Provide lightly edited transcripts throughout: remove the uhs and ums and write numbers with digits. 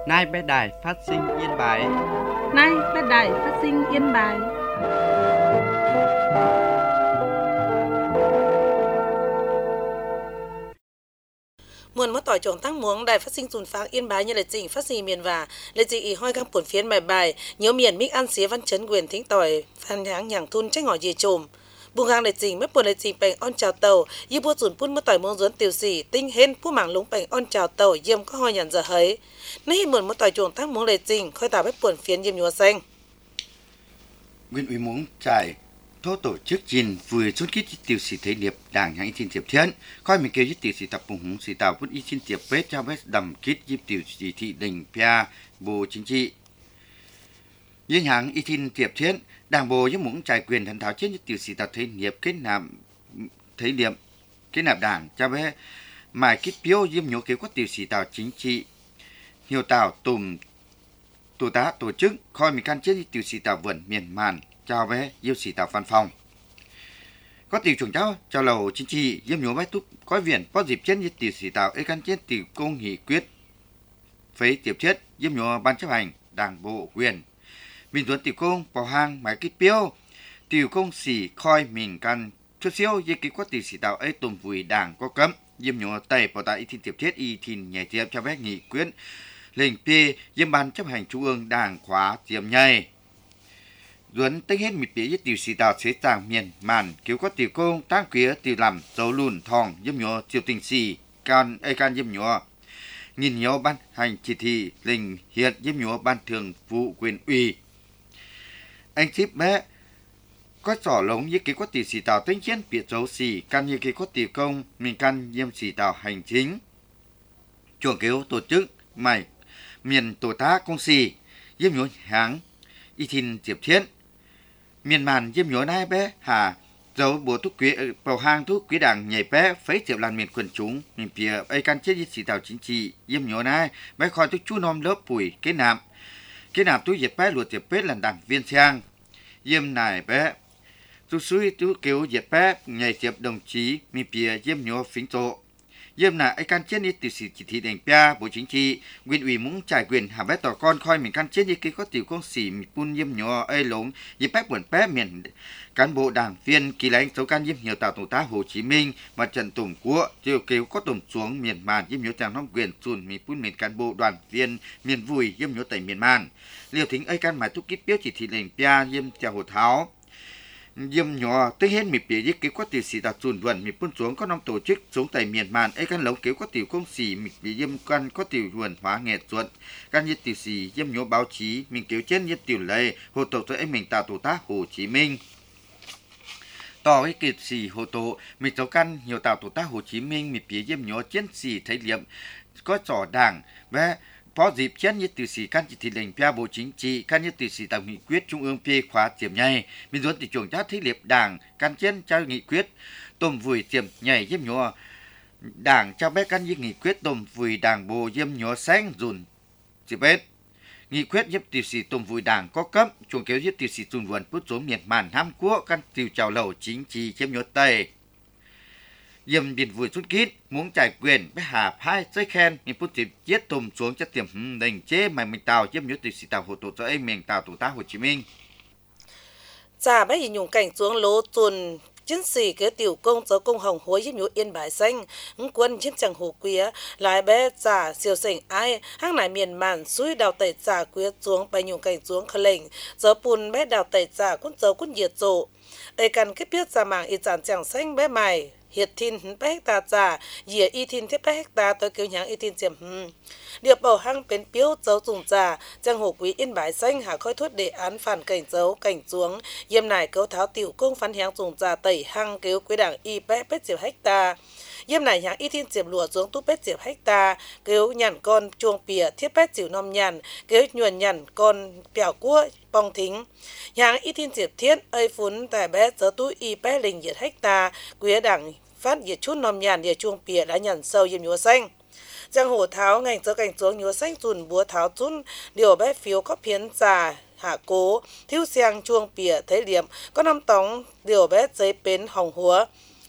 Nay bé đài phát sinh Yên Bái. Nay bé đài phát sinh Yên Bái. Muôn mất tỏi trồng tăng muống đài phát sinh dùn phác Yên Bái như là trình phát sinh miền và lệ trình ý hoi các buồn phiến bài nhớ miền mix ăn xía văn chấn quyền thính tỏi phan háng nhàng thun trách ngỏ dì trùm buông hàng lệ trình mất buồn lệ trình bành on chào tàu như bua dùn phun mất tỏi muống duốn tiểu sĩ tinh hên phú mảng lúng bành on chào tàu yếm có hoi nhàn giờ hấy nay muôn mất tỏi trồng tăng muống lệ trình khơi tạo bếp buồn phiến yếm nhúa xanh Nguyên ủy muốn trải thô tổ chức gìn vừa xuất kích tiểu sĩ thế điệp đảng hãng thiên tiệp thiên coi mình kêu với tiểu sĩ tập bùng hùng sĩ tàu vút y thiên tiệp vết cho vết đầm kích giúp tiểu sĩ thị đình pia bộ chính trị với hãng y thiên tiệp thiên đảng bộ với muốn trải quyền thần tháo chết với tiểu sĩ tập thế điệp thế điệp kết nạp đảng cho vết mài kích phiếu diêm nhổ kêu có tiểu sĩ tàu chính trị nhiều tàu tùm tổ tá tổ chức coi mình can chết với tiểu sĩ tàu vườn miền màn chào bé yêu sĩ tàu văn phòng có tiểu trưởng cháu chào lầu chính trị diêm nhổ bách túc có viện có dịp chết như tiểu sĩ tàu ấy can chết tiểu công nghị quyết phế tiểu chết diêm nhổ ban chấp hành đảng bộ quyền mình tuấn tiểu công bảo hàng máy kích phiếu tiểu công sĩ coi mình can chút xíu với cái có tiểu sĩ tàu ấy tùm vùi đảng có cấm diêm nhổ tây bảo tại thiên tiểu chết y thìn nhảy tiếp cho bé nghị quyết lệnh p diêm ban chấp hành trung ương đảng khóa tiệm nhảy duấn tính hết mịt bía với tiểu sĩ tàu chế tàng miền màn cứu có tiểu công tăng quía tiểu làm dấu lùn thòng diêm nhổ tiểu tình sĩ can diêm nhổ nhìn nhổ ban hành chỉ thị lệnh hiện diêm nhổ ban thường vụ quyền ủy anh ship bé có sỏ lống với cái có tiểu sĩ tàu tính chiến biệt dấu sĩ can như cái có tiểu công mình can diêm sĩ tàu hành chính chuồng cứu tổ chức mày miền tổ tá công sĩ diêm nhổ háng y thìn tiệp thiên miền màn diêm nhổ nai bé hà dấu bộ thuốc quý bầu hang thuốc quý đảng nhảy bé phấy tiệp làn miền quần chúng miền phía ai can chết với sĩ tàu chính trị diêm nhổ nai bé khỏi thuốc chú nom lớp bùi cái nạm túi diệt bé luật tiệp bết là đảng viên sang diêm này bé tu suy tu kêu diệt bé nhảy tiệp đồng chí miền phía diêm nhổ phính tổ diêm là ai can chết đi từ sĩ chỉ thị đền pia bộ chính trị quyền ủy muốn trải quyền hà bé tỏ con coi mình can chết như cái có tiểu công sĩ pun diêm nhỏ ai lống diêm bé buồn bé miền cán bộ đảng viên kỳ lãnh số can diêm nhiều tàu tổ tá Hồ Chí Minh và Trần Tùng Quốc tiêu kêu có tùng xuống miền màn diêm nhiều tràng nông quyền xuân mi pun miền cán bộ đoàn viên miền vui diêm nhiều tại miền màn liều thính ai can mãi thúc kíp biết chỉ thị đền pia diêm chào Hồ Tháo diêm nhỏ tới hết mịp bìa với kế có tiểu sĩ đặt dùn vườn mịp phun xuống có năm tổ chức xuống tại miền màn ấy căn lấu kế có tiểu công sĩ mịp bìa diêm căn có tiểu vườn hóa nghệ thuật căn như tiểu sĩ diêm nhỏ báo chí mình kéo trên như tiểu lệ hồ tổ tới anh mình tạo tổ tác Hồ Chí Minh tỏ cái kiệt sĩ hồ tổ mình cháu căn nhiều tạo tổ tác Hồ Chí Minh mịp bìa diêm nhỏ chiến sĩ thấy liệm có trò đảng và có dịp chiến như tiểu sĩ can chỉ thị lệnh pia bộ chính trị can như tiểu sĩ tạo nghị quyết trung ương pia khóa tiệm nhảy mình muốn tiểu trưởng chắc thích liệp đảng can chiến trao nghị quyết tôm vùi tiệm nhảy diêm nhỏ đảng trao bé can như nghị quyết tôm vùi đảng bộ diêm nhỏ xanh dùn chỉ biết nghị quyết giúp tiểu sĩ tôm vùi đảng có cấp chuồng kéo giúp tiểu sĩ dùn vườn phút xuống miền màn Nam Quốc can tiểu chào lầu chính trị diêm nhỏ tây diêm biển vui xuất kít muốn trải quyền với hà phai chơi khen mình phút tiệp giết tùm xuống cho tiệm đành chế mày mình tàu diêm nhớ tiểu sĩ tàu hồ tổ cho ấy mình tàu tổ tá Hồ Chí Minh trả bé hình nhung cảnh xuống lố tuần chiến sĩ cái tiểu công giáo công hồng hối giúp nhú Yên Bái xanh quân chiếm chẳng hồ quía lại bé trả siêu sảnh ai hang này miền màn suy đào tẩy trả quía xuống bài nhung cảnh xuống khởi lệnh gió bùn bé đào tẩy trả quân nhiệt rộ ấy cần cái biết ra mảng y chẳng chẳng xanh bé mày hiệt thìn bé hecta trả dìa y thìn thiết bé hecta tới kêu nháng y thìn chiếm điệp bầu hang bến piếu dấu dùng trả trang hồ quý Yên Bái xanh hạ khôi thuốc đề án phản cảnh dấu cảnh xuống yêm này cấu tháo tiểu công phán háng dùng trả tẩy hang kêu quý đảng y bé bết chiếm hecta yêm này háng y thìn chiếm lùa xuống tu bết chiếm hecta kêu nhằn con chuông pìa thiết bết chịu nom nhằn kêu nhuần nhằn con bèo cua bong thính háng y thìn chiếm thiết ơi phún tại bé dấu tu y bé lình nhiệt hecta quý đảng phát nhiệt chút nom nhàn địa chuông pìa đã nhằn sâu yêm nhúa xanh giang hồ tháo ngành dỡ cảnh xuống nhúa xanh dùn búa tháo chun điều bé phiếu có phiến trà hạ cố thiếu xiang chuông pìa thấy liệm có năm tóng điều bé giấy bến hồng húa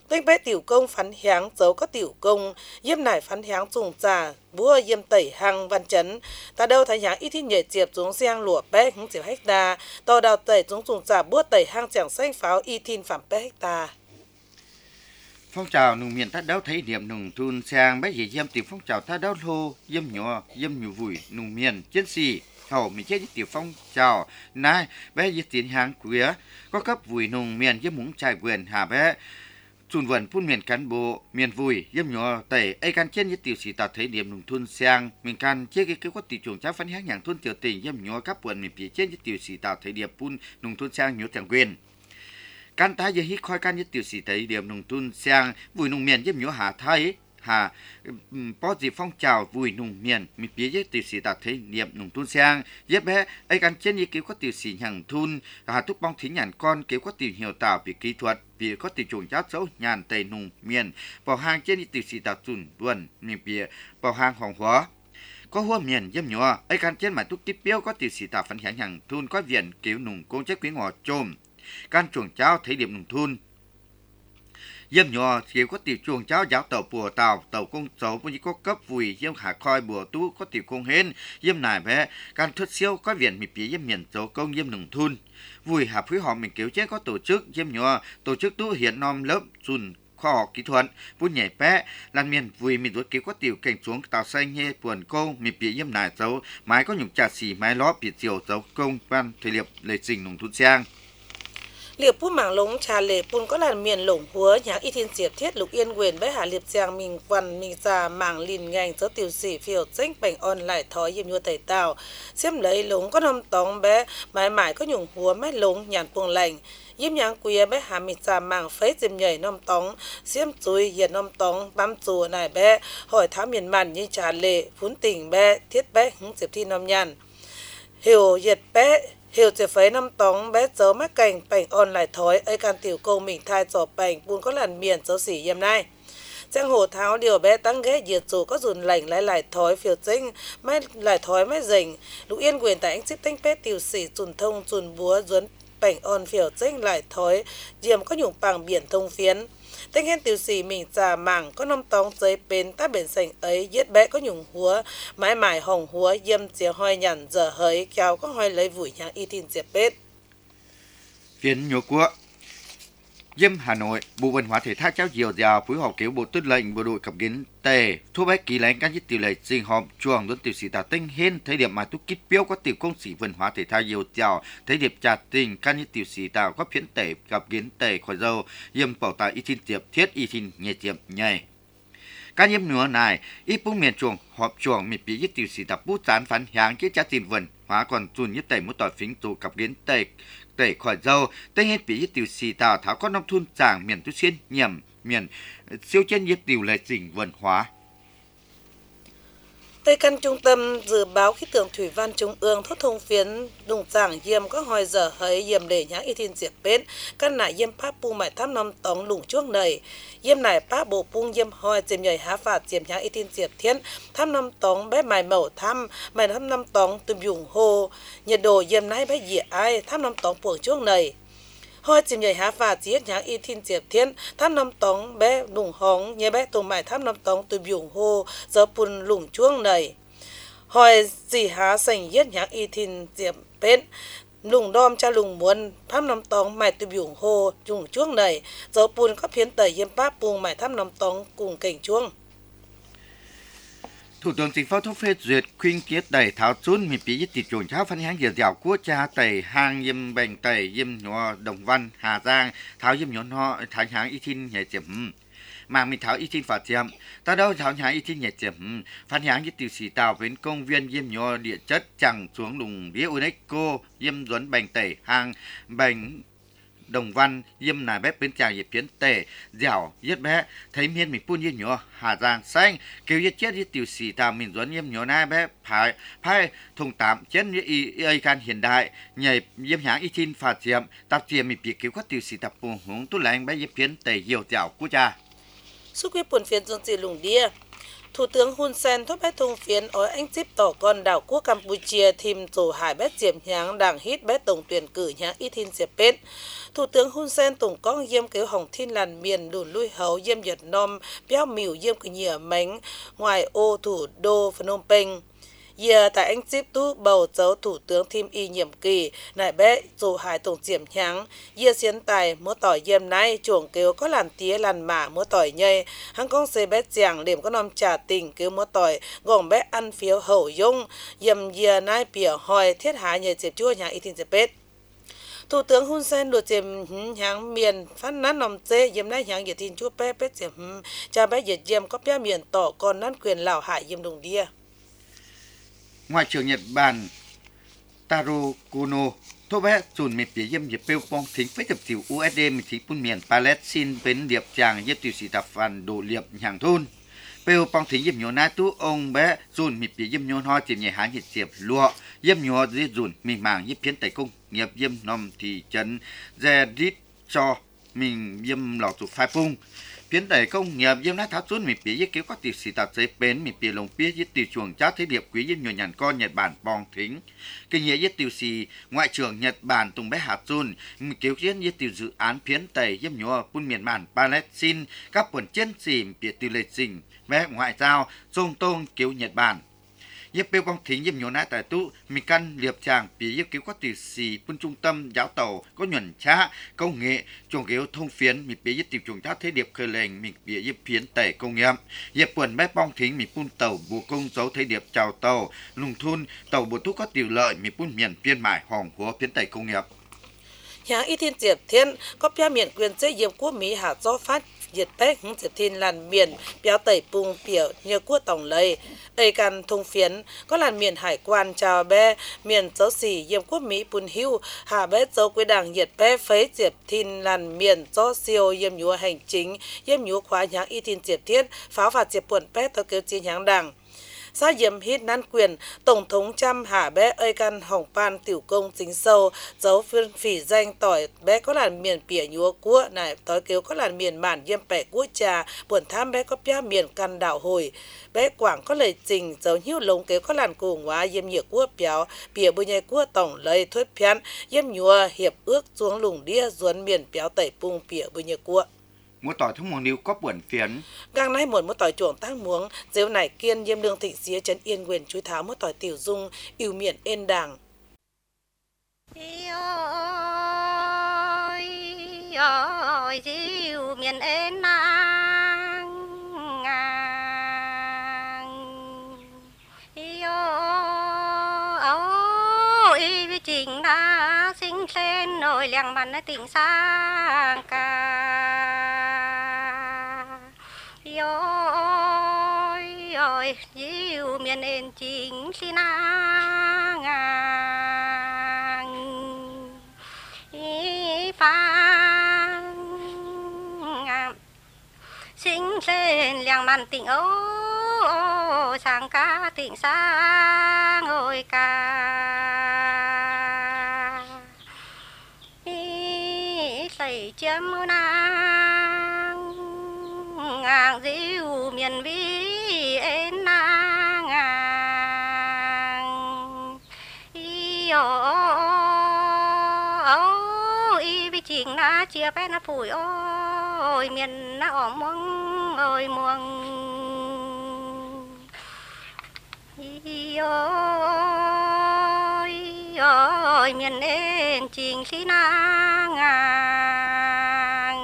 tên bé tiểu công phán hiáng dấu có tiểu công yếm nải phán hiáng trùng trà búa yếm tẩy hàng văn chấn ta đâu thấy hiáng ít thiên nhẹ chiệp xuống giang lụa bé hứng chiều hecta to đào tẩy xuống trùng trà búa tẩy hàng chẳng xanh pháo y thiên phạm bé hecta. Phong trào nông miền ta đấu thấy điểm nông thôn sang bé gì yếm tiểu phong trào ta đấu lô yếm nhỏ vùi nông miền chiến sĩ hậu mình chết tiểu phong trào nay bé gì tiến hàng quía có cấp vùi nông miền yếm muốn trải quyền hà bé chun vần phun miền cán bộ miền vùi yếm nhỏ tẩy ai can trên như tiểu sĩ ta thấy điểm nông thôn sang mình can chế cái có tiểu chuồng cháu phấn háng nhàng thôn tiểu tình yếm nhỏ cấp quần mình phía trên như tiểu sĩ ta thấy điểm phun nông thôn sang nhỏ chẳng quyền can ta giờ hít khói can như tiểu sĩ thấy điểm nông thôn sang vùi nông miền yếm nhỏ hà thái hà có gì phong trào vùi nông miền mình phía dưới tiểu sĩ ta thấy điểm nông thôn sang yếp bé ai can trên như kiểu có tiểu sĩ nhàng thôn hà túc bong thí nhàn con kiểu có tiểu hiểu tạo về kỹ thuật vì có tiểu chuồng cháu xấu nhàn tây nông miền vào hàng trên như tiểu sĩ ta tuần luận mình phía vào hàng hoàng hóa có hoa miền yếm nhỏ ai can trên mà túc tiếp béo có tiểu sĩ ta phấn kháng nhàng thôn có viện kiểu nông công chế quý ngọ trôm can chuồng cháu thấy điểm nông thôn yếm nhỏ kiểu có tiểu chuồng cháu giáo tàu bùa tàu công cháu cũng như có cấp vùi yếm hạ khoi bùa tú có tiểu công hên yếm nải bé can thất siêu có viện mì phía yếm miền cháu công yếm nông thôn vùi hạ phí họ mình kiểu chế có tổ chức yếm nhỏ tổ chức tú hiện nom lớp chun khoa học kỹ thuật vun nhảy bé lan miền vùi mình đối kiểu có tiểu cảnh xuống tàu xanh nhê buồn câu mì phía yếm nải cháu mái có nhung trà xì mái ló phía chiều cháu công văn thời liệp lệ trình nông thôn sang liệp phú mảng lống trà lệ pun có làn miền lủng húa nhạc y thiên diệp thiết lục yên quyền với hà liệp giang mình văn mình già mảng lìn ngành số tiểu sĩ phiêu danh bành on lại thói yếm nhua tẩy tàu xem lấy lống có năm tóng bé mãi mãi có nhung húa mét lống nhàn puông lành yếm nhang quía bé hà mình già mảng phế dìm nhảy năm tóng xiêm chuối hiền năm tóng bám chùa này bé hỏi tháo miền màn như trà lệ phún tỉnh bé thiết bé hứng diệp thi năm nhàn hiểu hiệt bé hiểu chỉ phải năm tóng bé dấu mắc cảnh bành on lại thói ấy can tiểu công mình thai trò bành buôn có làn miền dấu xỉ yếm nay trang hồ tháo điều bé tăng ghé diệt dù có dùn lành lại thói phiêu chính mai lại thói mai rình lục yên quyền tại anh xếp thanh pét tiểu sĩ dùn thông dùn búa dùn bành on phiêu chính lại thói diệm có nhung bằng biển thông phiến tên hen tiểu sĩ mình già mảng có năm tóng giấy bên ta biển sành ấy giết bé có nhung húa mãi mãi hồng húa yếm chìa hoi nhằn giờ hới kéo có hoi lấy vùi nhang y tin diệp bết phiến nhổ quốc Yếm Hà Nội, Bộ Văn hóa Thể thao trao diều dào phối hợp kiểu Bộ Tư lệnh Bộ đội cập kiến tề thu bách kỳ lãnh các tiểu lệ sinh họp chuồng đón tiểu sĩ tà tinh hên thấy điểm mà tu kích biểu có tiểu công sĩ văn hóa thể thao diều dào thấy điểm trà tình các tiểu sĩ tà có phiến tề cập kiến tề khỏi dâu yếm bảo tài y tin tiệp thiết y tin nhẹ tiệp nhảy các yếm nữa này ít bung miền chuồng họp chuồng miền phía tiểu sĩ tà bút chán phán hàng cái trà tình văn hóa còn chun nhất tề một tỏi phính tù cập kiến tề tẩy khỏi dâu tây hết bị tiểu sĩ tào tháo có nông thôn tràng miền tu xuyên nhầm miền siêu chân nhiệt tiểu lệ trình văn hóa Tây căn trung tâm dự báo khí tượng thủy văn trung ương thốt thông phiến đùng giảng yếm có hồi giờ hấy yếm để nhãng y thiên diệp bến căn nải yếm pháp pu mải thăm năm tóng lủng chuốc này yếm nải pháp bộ pung yếm hoi chìm nhảy há phạt chìm nhãng y thiên diệp thiên thăm năm tóng bé mải mẩu thăm mải thăm năm tóng tùm dùng hồ nhiệt độ yếm nái bé dịa ai thăm năm tóng puồng chuốc này hoi chìm nhảy há phạt chiết nhãng y thiên diệp thiên thăm năm tóng bé lủng hóng nhé bé tùng mải thăm năm tóng tùm dùng hồ giờ pun lủng chuốc này hỏi gì há sành yết nhãng y thiên diệp bến lùng đom cha lùng muốn thăm năm tóng mày từ biểu hồ dùng chuông này giờ pun có phiến tẩy yếm pháp buông mày thăm năm tóng cùng cảnh chuông Thủ tướng Chính phủ phê duyệt khuyên kiết đẩy tháo chun miền phía tiệt chuồng cháo phân háng dẻo dẻo của cha tẩy hang yếm bành tẩy yếm nhỏ Đồng Văn Hà Giang tháo yếm nhỏ họ thành háng y thiên nhẹ chậm mang mình tháo y tin phạt chậm ta đâu tháo nhái y tin nhẹ chậm phán háng với tiểu sĩ tàu đến công viên yếm nhỏ địa chất chẳng xuống lùng đĩa UNESCO yếm duấn bành tẩy hang bành Đồng Văn yếm nà bếp bên chàng yếp phiến tề dẻo yết bé thấy miên mình phun yếm nhỏ Hà Giang xanh kêu yết chết yết tiểu sĩ tàu mình duấn yếm nhỏ nai bé phai thùng tạm chết y can hiện đại nhảy yếm háng y tin phạt chậm tập tiệm mình bị cứu các tiểu sĩ tập buồn hướng tu lành bé yếp phiến tề dẻo dẻo của cha Xúc quyết buồn phiền dân dị lùng đia Thủ tướng Hun Sen thúc bé thung phiến ở anh chip tỏ con đảo quốc Campuchia thêm tổ hải bé diệm nháng đảng hít bé tổng tuyển cử nháng ít hin diệp bết. Thủ tướng Hun Sen tổng có diêm kế hồng thiên làn miền đồn lui hấu diêm Việt Nam béo mỉu diêm cử nhìa mánh ngoài ô thủ đô Phnom Penh. Giờ tại anh chip tu bầu dấu thủ tướng thêm y nhiệm kỳ nại bé dù hải tổng diệm nháng giờ xiến tài múa tỏi diêm nay chuồng kêu có làn tía làn mả múa tỏi nhây hắn con xe bé chàng điểm có nom trà tình kêu múa tỏi gồm bé ăn phiếu hậu dung dầm giờ nay bỉa hỏi thiết hạ nhờ dịp chua nhà y tin dịp bết. Thủ tướng Hun Sen được dìm hàng miền phát nát nòng dê dìm nay hàng dịp tin chua bé bé dìm cha bé dịp dìm có bé miền tỏ còn nát quyền lào hại dìm đồng đia. Ngoại trưởng Nhật Bản Taro Kono thô bé dùn mệt phía dâm dịp bêu bong thính với tập tiểu USD mệt thí bún miền Palestine bên điệp chàng dếp tiểu sĩ tập phản đổ liệp hàng thôn. Bêu bong thính dâm nhô nát tú ông bé dùn mệt phía dâm nhô ho tìm nhẹ hán nhiệt diệp lụa dâm nhô dê dùn mình màng dếp phiến tài cung nghiệp dâm nòm thị trấn dè đít cho mình dâm lọ tụ phai phung. Phiến tài công nghiệp dâm nát tháo xuống mình phía dếp kéo có tiểu sĩ tập giấy bến mình phía lồng phía dếp tiểu chuồng chát thế điệp quý dâm nhô nhàn con Nhật Bản bong thính. Kinh nghĩa dếp tiểu sĩ ngoại trưởng Nhật Bản tùng bé hạt dùn mình kéo diễn dếp tiểu dự án phiến tài dâm nhô bún miền bản Palestine các quần chân xì phía tiểu lệ dình bé ngoại giao sông tôn kéo Nhật Bản. Dếp bêu bong thính dếp nhô nát tài tú mình căn liệp chàng phía dếp kéo có tiểu sĩ bún trung tâm giáo tàu có nhuận trá công nghệ chuồng kéo thông phiến mình phía dếp tiểu chuồng chát thế điệp khơi lệnh mình phía dếp phiến tẩy công nghiệp dếp quần bé bong thính mình bún tàu bùa công dấu thế điệp chào tàu lùng thun tàu bùa tú có tiểu lợi mình bún miền phiên mải hòn húa phiến tẩy công nghiệp. Nhà y thiên diệp thiên có bé miền quyền chế diệp quốc Mỹ hạ do phát diệt bé hướng diệp thiên làn miền béo tẩy bung biểu nhờ quốc tổng lây ây can thông phiến có làn miền hải quan chào bé miền dấu xỉ diệp quốc Mỹ bùn hưu hạ bé dấu quế đảng diệt bé phế diệp thiên làn miền do siêu diêm nhúa hành chính diêm nhúa khóa nhà y thiên diệp thiên pháo phạt diệp buồn bé tới kêu chiến nháng đảng. Sa diệm hít nan quyền tổng thống Trump hạ bé ơi căn hồng pan tiểu công chính sâu dấu phiên phỉ danh tỏi bé có làn miền pỉa nhúa cua này tối kêu có làn miền bản diêm bẻ cua trà buồn tham bé có pia miền căn đảo hồi bé quảng có lời trình dấu hiu lồng kêu có làn cổ hóa diêm nhựa cua béo pỉa bùi nhai cua tổng lời thuyết phián diêm nhúa hiệp ước xuống lùng đia duấn miền béo tẩy pung pỉa bùi nhai cua. Mua tỏi thông mong níu có buồn phiến. Gang nay muộn mua tỏi chuồng tăng muống, dếu nải kiên diêm lương thịnh xía trấn yên quyền chúi tháo mua tỏi tiểu dung, yêu miệng ên đàng. Ôi, diêu miền ên nàng. Ôi, chính đã sinh lên nồi làng mặn tình sang ca. Ôi, diêu miền ên chính xin ngang phang sinh lên làng mặn tình ô sang ca tình sang ôi ca xây chấm nàng ngang diêu miền vi ên nàng ôi vì chính na chia bé na phủi ôi miền na ỏm muông ôi muông ôi miền ên chính khi na ngang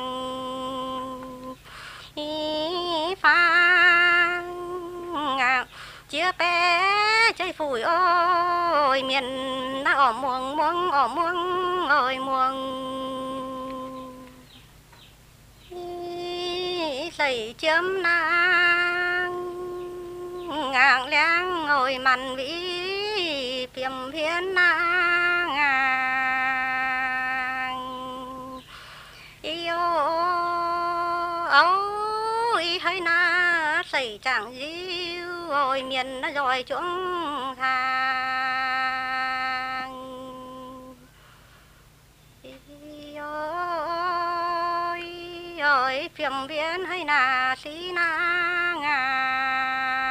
phang chia bé chơi phủi ôi miền na ỏm muông muông ỏm muông ôi muông xây chấm nang ngang leng ngồi mặn vĩ phiềm phiến nang yêu ôi hơi na xây chẳng diêu ôi miền nó rồi chúng hàng ôi phiềm phiến hơi na xí na ngang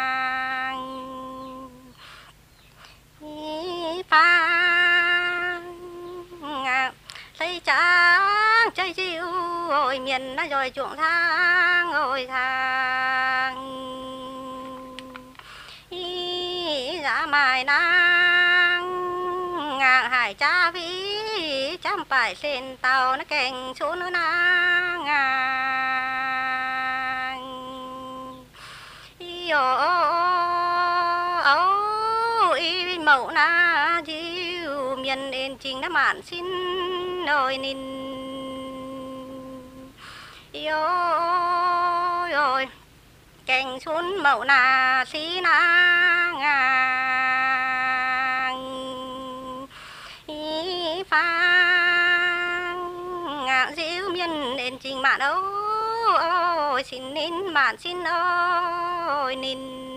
chơi chiêu ôi miền nó rồi chuộng thang ôi thang giá mai nang ngang hải cha vĩ chăm phải trên tàu nó kèn xuống nó nang ngang y mẫu na diêu miền yên trình đã mạn xin ôi nín ôi kèn xuống mẫu na xí na ngang y phang ngạn diêu miền yên trình mạn ôi xin nín mạn xin ôi nín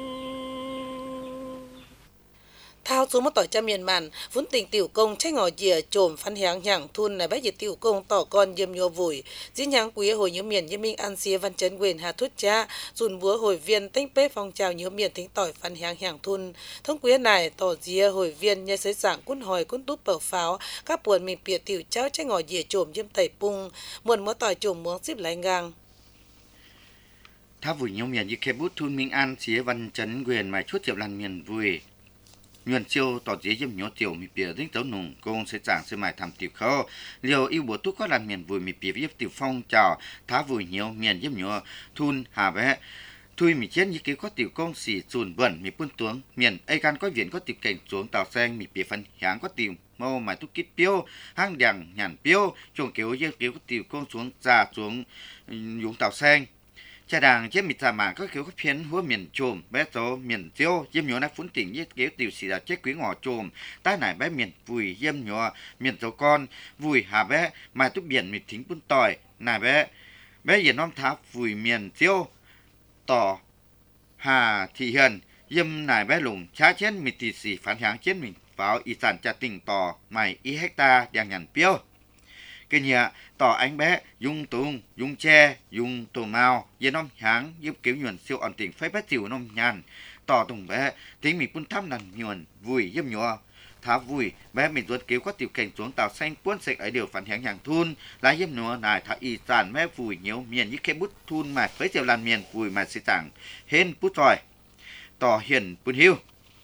thao xuống một tỏi cha miền màn vốn tình tiểu công trách ngỏ dìa trồm phán hiáng nhàng thun này bách dìa tiểu công tỏ con yếm nhô vùi dĩ nháng quý hồi nhớ miền như minh an xía văn chấn quyền hà thút cha dùn búa hồi viên tinh bếp phong trào nhớ miền thính tỏi phán hiáng nhàng thun thông quý này tỏ dìa hồi viên như sấy giảng cún hồi cún túp bờ pháo các buồn mình bịa tiểu cháu trách ngỏ dìa trồm yếm tẩy pung muôn múa tỏi trồm muống xíp lại ngang tháp vùi nhớ miền như kẹp bút thun minh an xía văn chấn quyền mà chút tiệm làn miền vùi nhuận chiêu tỏ dễ dâm nhỏ tiểu mi bìa dính tấu nùng công sẽ giảng sẽ mài thầm tiểu khâu liều yêu bùa túc có làm miền vùi mi bìa viết tiểu phong chào thá vùi nhiều miền dâm nhỏ thun hà bé thui mi chết như kiểu có tiểu công xì chùn bẩn mi bún tuống miền ai gan có viện có tiểu cảnh xuống tàu sen mi bìa phân háng có tiểu màu mài túc kít piêu hang đằng nhàn piêu chuồng kiểu như kiểu có tiểu công xuống già xuống dùng tàu sen cha đàng chế mịt màng có kiểu có phiến húa miền trồm bé số miền tiêu diêm nhỏ nát phun tỉnh với kiểu tiểu xì là chế quý ngõ trồm tai nải bé miền vùi diêm nhỏ miền số con vùi hà bé mai túc biển mịt thính bún tỏi nải bé hiện non tháp vùi miền tiêu tỏ hà thị hiền diêm nải bé lùng chá chén mịt tì xì phán háng chén mình vào y sản cha tỉnh tỏ mày y hecta đang nhàn piêu cái nhà tỏ anh bé dùng tùng dùng tre dùng tổ màu với nôm háng giúp kiểu nhuận siêu ổn định phải bắt chịu nôm nhàn tỏ tùng bé tiếng mình phun thăm nằm nhuận vui giúp nhỏ tháo vui bé mình ruột kiểu có tiểu cảnh xuống tàu xanh cuốn sạch ở điều phản háng hàng thun lái giúp nhỏ này thả y sản bé vui nhiều miền như cái bút thun mà với chiều làn miền vui mà sẽ tặng hên bút rồi tỏ hiền bún hiu.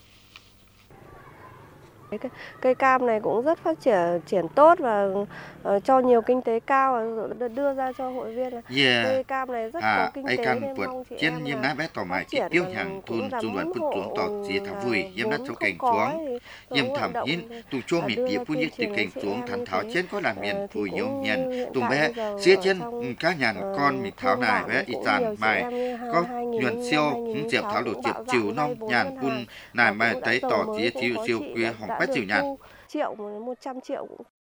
Cây cam này cũng rất phát triển tốt và cho nhiều kinh tế cao và đưa ra cho hội viên. Cây cam này rất có kinh tế nên mong chị em trên ná bé tỏ mãi tiếp tiêu hàng thôn dùng đoàn phun xuống tỏ dì thả vui yếm nát cho cảnh xuống yếm thầm hiến tù chua mịt địa phun nhiệt từ cảnh xuống thắn tháo trên có làm miền vui nhiều miền tùng bé xía trên cá nhàn con mịt tháo này bé y tàn mài có nhuận siêu diệp tháo đồ diệp chiều nông nhàn phun này mài thấy tỏ dì siêu quý hỏng bách chiều nhàn triệu 100 triệu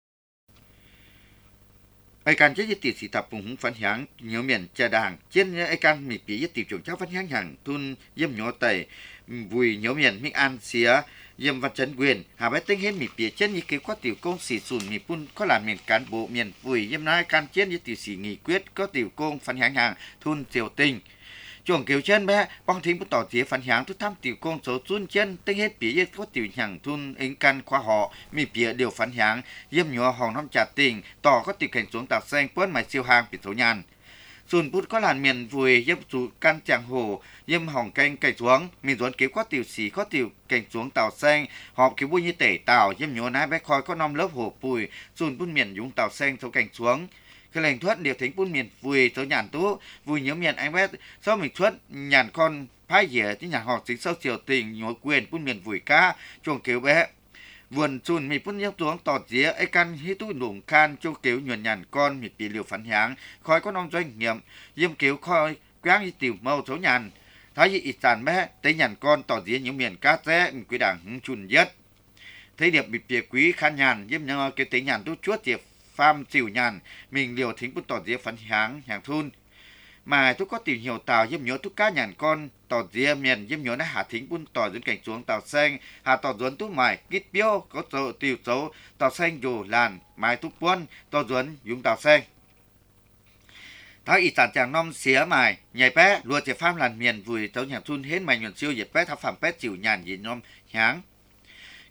ai can chế tiệt sĩ tập cùng phản háng nhiều miền cha đàng trên ai can mì bì tiệt trưởng cháu phản háng hàng thun yếm nhỏ tẩy vùi nhiều miền minh an xía yếm văn chấn quyền hà bé tính hết mì bì trên như kiểu có tiểu công xì sùn mì pun có làm miền cán bộ miền vùi yếm nói can trên như tiệt sĩ nghị quyết có tiểu công phản háng hàng thun triều tình chuồng kiểu chân bé băng thính bút tỏ tía phản háng thu thăm tiểu công số chun chân tính hết bì có tiểu hàng thun ứng can khoa họ mì bì điều phản háng yếm nhỏ hòn năm trà tình tỏ có tiểu cảnh xuống tàu xanh quấn mày siêu hàng bị số nhàn sùn bút có làn miền vùi yếm trụ can chàng hồ yếm hòn canh cày xuống miền ruộng kiểu có tiểu xì có tiểu cảnh xuống tàu xanh họp kiểu bui như tể tàu yếm nhỏ nái bé khói có năm lớp hồ bùi sùn bút miền dùng tàu xanh số cảnh xuống cái lệnh thoát điều thính bún miền vùi số nhàn tú vùi nhớ miền anh bé sau mình thoát nhàn con phái dẻ tí nhà họ chính sau triều tình nhớ quyền bún miền vùi cá chuồng kiểu bé vườn chun mì bún nhấp xuống tọt dĩa ai căn hít túi nủng can chuồng kiểu nhuận nhàn con mì bị liều phản háng khói có nông doanh nghiệm diêm kiểu khói quáng như tiểu màu số nhàn thái dị ít sản bé tới nhàn con tọt dĩa nhớ miền cá rẽ quý đảng chun nhất thấy điệp bị bìa quý khăn nhàn diêm nhờ cái tính nhàn tú chuốt tiệp pham chịu nhàn mình liều thính bút tỏ dĩa phấn háng hàng thun mà tôi có tìm hiểu tàu diêm nhớ tất cá nhàn con tỏ dĩa miền diêm nhớ nó hạ thính bút tỏ dẫn cảnh xuống tàu xanh hạ tỏ dẫn tú mài kít biếu có dấu tiểu dấu tàu xanh dù làn mài tú buôn tỏ dẫn dùng tàu xanh tháo ý sản chàng nom xía mài nhảy bé lùa chế pham làn miền vùi tàu nhàng thun hết mày nhuận siêu diệt bé tháo phạm bé chịu nhàn gì nom háng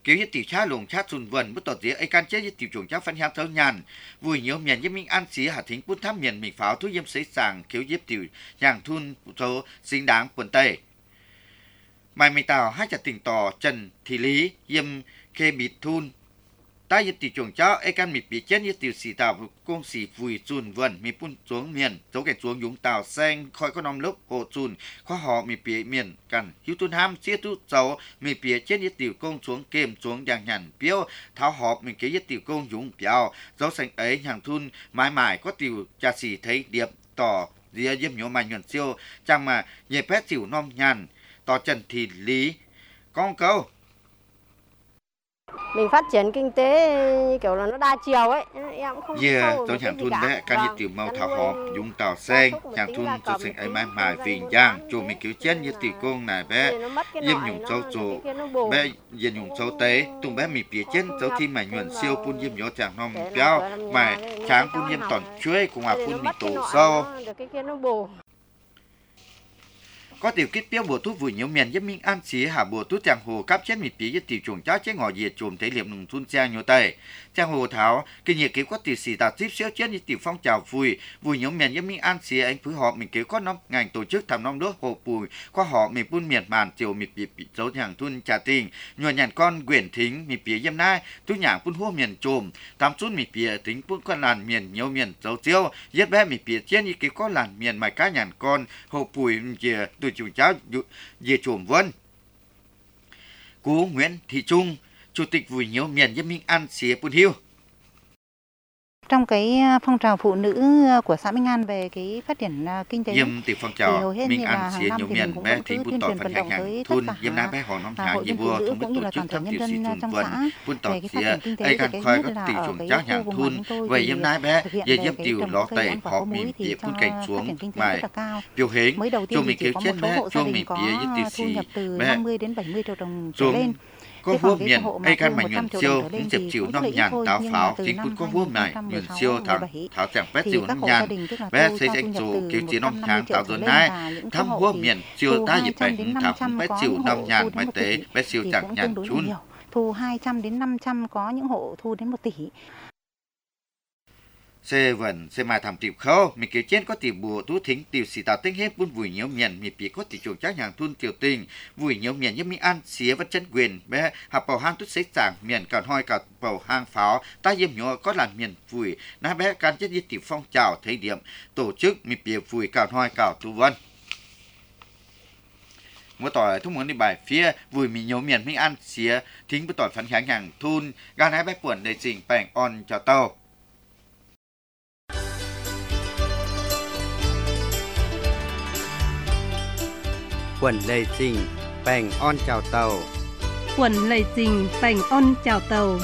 kiểu như tiểu cha lồng cha sùn vần bất tọt dĩa ai can chế như tiểu chuồng cha phân hang thấu nhàn vui nhiều miền như minh an xí hà thính bút tháp miền mình pháo thu yếm sấy sàng kiểu yếp tiểu nhàng thun số xinh đáng quần tây mai mình tàu hai chặt tỉnh tỏ trần thị lý yếm khê bịt thun ta yếp tiểu chuồng cha ai can mịt bị chết như tiểu xì tàu công xì vùi sùn vần mi pun xuống miền dấu kẻ xuống dũng tàu xanh khói có nòng lốp hồ sùn khó họ mi bị miềnกันhiếu tuân ham chia tu dấu mi bị chết như tiểu công xuống kềm xuốngอย่างnhàn biếu tháo họp mình kế như tiểu công dũng biao dấu xanh ấy hàng thun mãi mãi có tiểu trà xì thấy điệp tỏ dĩa yếm nhổ mày nhuận siêu chẳng mà nhẹ pét tiểu nom nhàn tỏ trần thị lý con câu mình phát triển kinh tế kiểu là nó đa chiều ấy, em cũng không sâu tôi hàng thun bé can như tiểu màu thảo họp dùng tàu xanh hàng thun cho sinh ấy mãi mãi vinh giang chủ mình cứu chết như tiểu công này bé yếm nhung châu chủ bé yếm nhung châu tế tung bé mình phía chết dấu thi mày nhuận siêu pun yếm nhổ chẳng nom béo mày tráng pun yếm tòn chuối cùng à pun mình tổ sâu có tiểu kích标bộ thuốc vui nhiều miền giúp minh an xí hạ bộ thuốc giang hồ cáp chết mịt bí với tiểu chuồng chó chết ngõ diệt chùm thể liệm nùng thun giang nhiều tây giang hồ tháo kinh nghiệm cứu có tiểu xì tạt tiếp xéo chết như tiểu phong trào vui nhiều miền giúp minh an xí anh phối họ mình cứu có năm ngành tổ chức thảm năm nước hồ bùi qua họ mình buôn miền màn tiểu mịt bị dấu hàng thun trà tình nhồi nhàn con quyển thính mịt bí yếm nai tu nhàng buôn hua miền chùm tam chút mịt bí tính buôn con làn miền nhiều miền dấu chiêu giết bé mịt bí chết như cứu có làn miền mài cá nhàn con hồ bùi dìa chủ cháu về chuồng vân Cô Nguyễn Thị Trung, Chủ tịch Vui nhiều miền Dân Minh An xía Bùn Hiêu. Trong cái phong trào phụ nữ của xã Minh An về cái phát triển kinh tế yếm từ phong trào Minh An xía nhiều miền bé thì bút tỏ phần hàng hàng thôn yếm na bé họ nắm hàng như vua thống bất tổ chức thấp tiểu sĩ thôn vân bút tỏ xía ai can khoai có tỷ chuồng cháu hàng thôn về yếm na bé về yếm tiểu ló tẩy họ mìm địa phun cảnh xuống mài biểu hến cho mình kêu chết bé cho mình bía với tiểu sĩ bé xuống có vua miền ai can mày nhuận siêu những dẹp chịu năm nhàn táo pháo chính cũng có vua mày nhuận siêu thảo chẳng bé chịu năm nhàn bé xây danh chủ kiểu chỉ năm nhàn táo rồi nay thăm vua miền siêu ta dịp bệnh thảo bé chịu năm nhàn mày tế bé siêu chẳng nhàn chun thu 200 đến 500 có những hộ thu đến 1 tỷ. Xe vẫn xe mà thảm tiểu khâu mình kêu trên có tiểu bùa tú thính tiểu xì tạo tinh hết buôn vui nhiều miền mình bị có tiểu chuồng chắc hàng thun tiểu tình vui nhiều miền như Minh An xía vật chân quyền bé hạp bầu hang tút xế chẳng miền còn hoi cả bầu hang pháo ta yếm nhỏ có làn miền vui na bé can chất như tiểu phong trào thấy điểm tổ chức mình bị vui cả hoi cả tu vân mua tỏi thúc muốn đi bài phía vui mình nhiều miền Minh An xía thính với tỏi phấn kháng hàng thun gan hai bé buồn đầy trình bèn on chào tàu quần lê trình bèn on chào tàu quần lầy trình bèn on chào tàu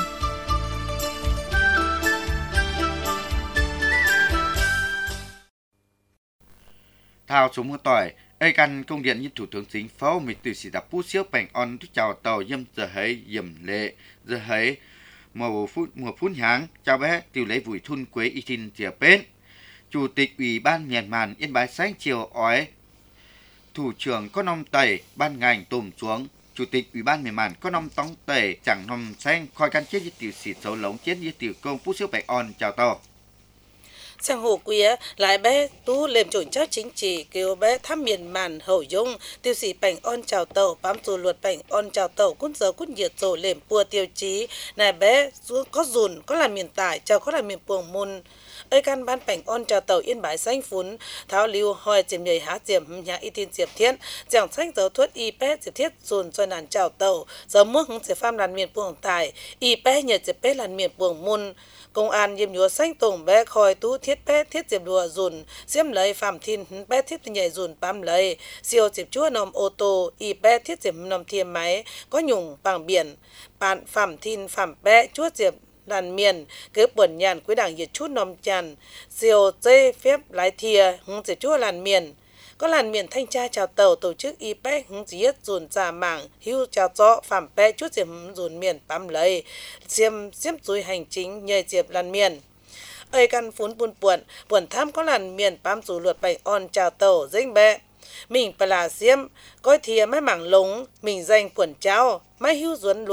thao xuống mua tỏi ai căn công điện như thủ tướng chính phủ mình từ sĩ tập bút siêu bèn on chào tàu yếm giờ hấy yếm lệ giờ hấy mùa phun háng chào bé tiểu lấy vùi thun quế y tin chìa bến chủ tịch ủy ban miền màn Yên Bái sáng chiều ói thủ trưởng có nông tẩy ban ngành tùm xuống chủ tịch ủy ban miền màn có nông tống tẩy chẳng nông xanh khỏi căn chết như tiểu xịt xấu lống chết như tiểu công phút siêu bạch on chào tàu sang hồ quía lại bé tú lên chuẩn chắc chính trị kêu bé thăm miền màn hậu dung tiêu sĩ bành on chào tàu bám dù luật bành on chào tàu cún giờ cún nhiệt rồi lên pua tiêu chí này bé có dùn có là miền tải chào có là miền buồng môn ơi căn ban bành on chào tàu Yên Bái xanh phún tháo lưu hỏi chiếm nhảy há chiếm nhà y tin diệp thiên giảng xanh dấu thuất y bé diệp thiết dùn cho nàn chào tàu giờ mua hứng sẽ pham làn miền buồng tải y bé nhiệt diệp bé làn miền buồng môn công an yếm nhúa xanh tổng bé khoi tú thiết bé thiết diệp đùa dùn xiêm lấy phạm thiên bé thiết nhảy dùn bám lấy siêu diệp chúa nòm ô tô y bé thiết diệp nòm thiềm máy có nhung bằng biển bạn phạm thiên phạm bé chúa diệp làn miền cứ buồn nhàn quý đảng nhiệt chút nòm chàn siêu dây phép lái thìa hứng diệp chúa làn miền có làn miền thanh tra chào tàu tổ chức IPEC hứng giết dùn giả mảng hưu chào gió phạm bé chút diệp dùn miền bám lấy xiêm dùi hành chính nhờ diệp làn miền ơi căn phún buồn tham có làn miền bám dù luật bạch on chào tàu dinh bé mình phải là xiêm coi thìa mấy mảng lúng mình danh quần trao mấy hưu duẩn luận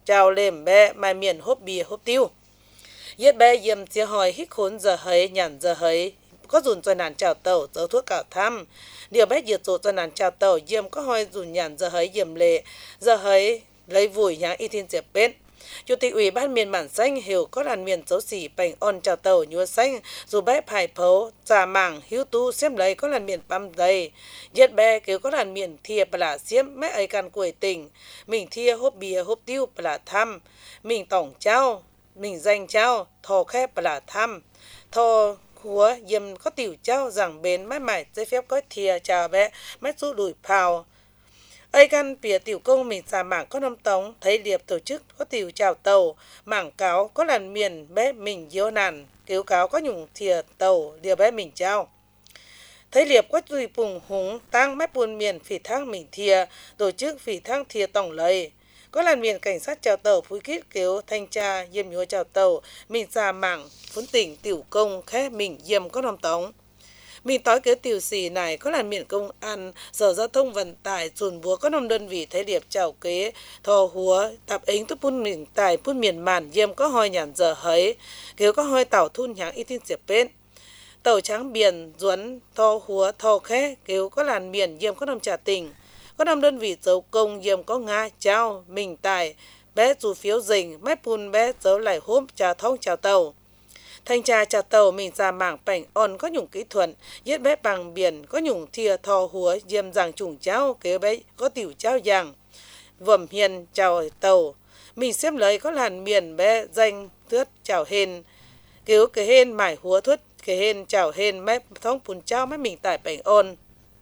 chào lềm bé mai miền hốp bia hốp tiêu yết bé yếm chia hỏi hít khốn giờ hấy nhàn giờ hấy có dùn cho nàn chào tàu dấu thuốc cạo thăm điều bé diệt dụ cho nàn chào tàu yếm có hỏi dùn nhàn giờ hấy yếm lệ giờ hấy lấy vùi nháng y thiên diệp bên Chủ tịch Ủy ban miền Bản Xanh hiểu có làn miền xấu xỉ bành on chào tàu nhua xanh dù bé phải phấu trà mảng hiếu tu xem lấy có làn miền băm đầy yết bé kiểu có làn miền thìa bà là xiêm mẹ ấy can quầy tỉnh mình thìa hốp bia hốp tiêu bà là thăm mình tổng trao mình danh trao thò khép bà là thăm thò húa yếm có tiểu trao rằng bến mãi mãi giấy phép có thìa chào bé mãi rút đùi phào ấy căn bìa tiểu công mình xà mảng có năm tống thấy liệp tổ chức có tiểu chào tàu mảng cáo có làn miền bé mình yếu nàn cứu cáo có nhung thìa tàu liệp bé mình trao thấy liệp có tùy phùng húng tăng mép buôn miền phỉ thang mình thìa tổ chức phỉ thang thìa tổng lầy có làn miền cảnh sát chào tàu phúi kít cứu thanh tra yêm nhúa chào tàu mình xà mảng phún tỉnh tiểu công khẽ mình yêm có năm tống mình tối cái tiểu sĩ này có làn miền công an sở giao thông vận tải dùn búa có năm đơn vị thấy điệp chào kế thò húa tạp ính tức phun miền tài phun miền màn yêm có hoi nhàn giờ hấy kiểu có hoi tàu thun nháng ít tin diệp bên tàu trắng biển duấn thò húa thò khé kiểu có làn miền yêm có năm trả tình có năm đơn vị dấu công yêm có nga trao mình tài bé dù phiếu dình mép phun bé dấu lại hốp trà thông chào tàu thanh tra chào tàu mình ra mảng bảnh on có nhung kỹ thuật yết bé bằng biển có nhung thìa thò húa yêm rằng trùng cháo kế bé có tiểu cháo giang vầm hiền chào tàu mình xem lấy có làn miền bé danh thướt chào hên cứu cái hên mải húa thướt cái hên chào hên mép thông phun cháo mép mình tại bảnh on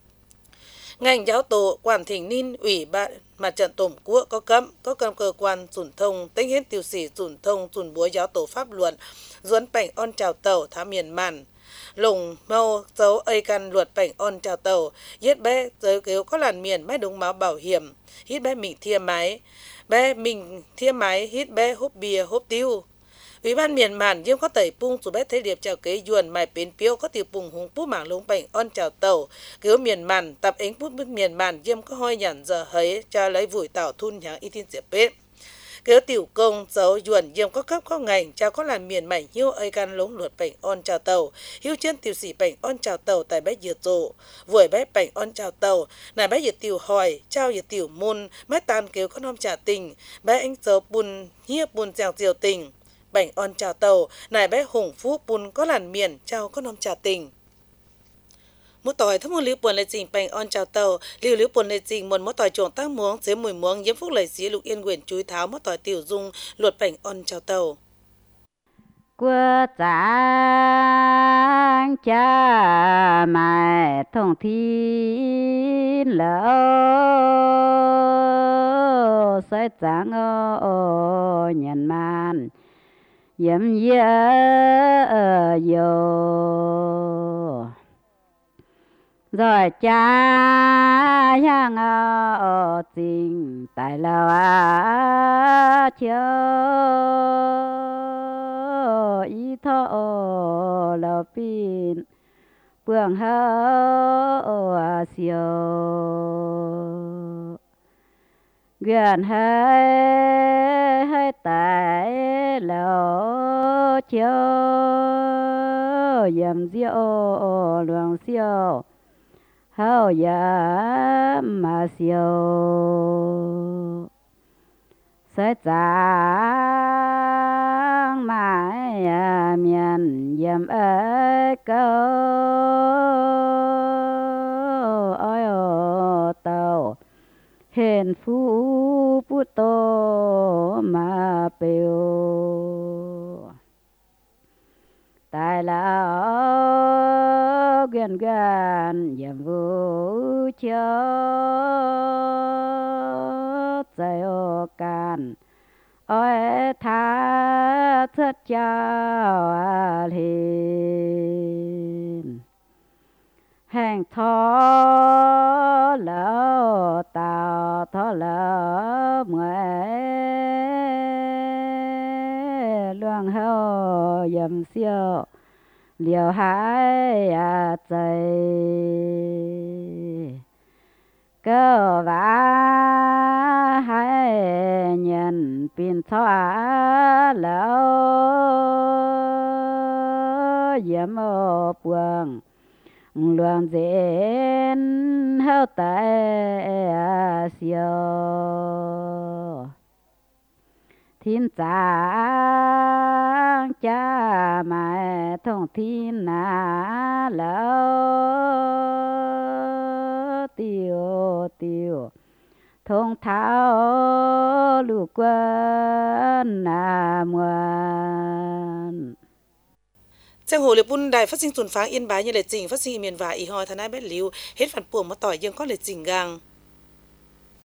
ngành giáo tổ quản thỉnh ninh ủy ban mặt trận tổng quốc có cấm cơ quan dùn thông tính hết tiêu sĩ dùn thông dùn búa giáo tổ pháp luật duấn bảnh on chào tàu thả miền màn lùng mâu dấu ấy căn luật bảnh on chào tàu yết bé giới cứu có làn miền máy đúng máu bảo hiểm hít bé mình thia máy bé mình thia máy hít bé hốp bia hốp tiêu Ủy ban miền màn yếm có tẩy pung dù bé thấy điệp chào kế yuan mài bến piêu có tiểu pung hùng pú mảng lúng bảnh on chào tàu cứu miền màn tập ánh pút miền màn yếm có hoi nhàn giờ hấy cho lấy vùi tàu thun nháng y tin diệp bếp cứu tiểu công dấu yuan yếm có cấp có ngành cho có làn miền mảnh hiu ấy can lúng luật bảnh on chào tàu hiu trên tiểu sĩ bảnh on chào tàu tại bé diệt rộ vùi bé bảnh on chào tàu này bé diệt tiểu hỏi trao diệt tiểu môn mái tan cứu có nom trả tình bé anh dấu bùn hiếp bùn dèo diều tình bảnh on chào tàu nài bé hùng phú bùn có làn miền trao có nom trà tình mỗi tỏi thấm một liu buồn lệ trình bảnh on chào tàu liu buồn lệ trình một mỗi tỏi chuồng tác muống dưới mùi muống yếm phúc lệ xí lục yên quyền chúi tháo mỗi tỏi tiểu dung luật bảnh on chào tàu qua giang cha mẹ thông thiên lỡ sẽ giang nhận man yếm dơ yo rồi cha yang tình tại lao chiều ý thọ lao pin bường hơ siêu gần hơi tại lão chiếu yếm diệu luồng siêu hao yếm mà siêu sẽ chẳng mãi miền yếm ấy câu ôi tàu hên phú bút tô mà bèo tại là gần gần yếm vũ choใจกันôi tha thất chào lên hàng thọ lỡ tàu thọ lỡ mẹ luang hao yếm siêu liều hai chạy cơ vả hai nhân pin buông luồng dễn hao tại siêu thiên giang cha mẹ thông thiên na lão tiêu tiêu thông tháo lũ quân nam ngoan Trang hồ liệp bun đài phát sinh tuần pháng yên bái như lệ trình phát sinh miền và ý hoi thà nai bét liu hết phản puồng mà tỏi dương có lệ trình gang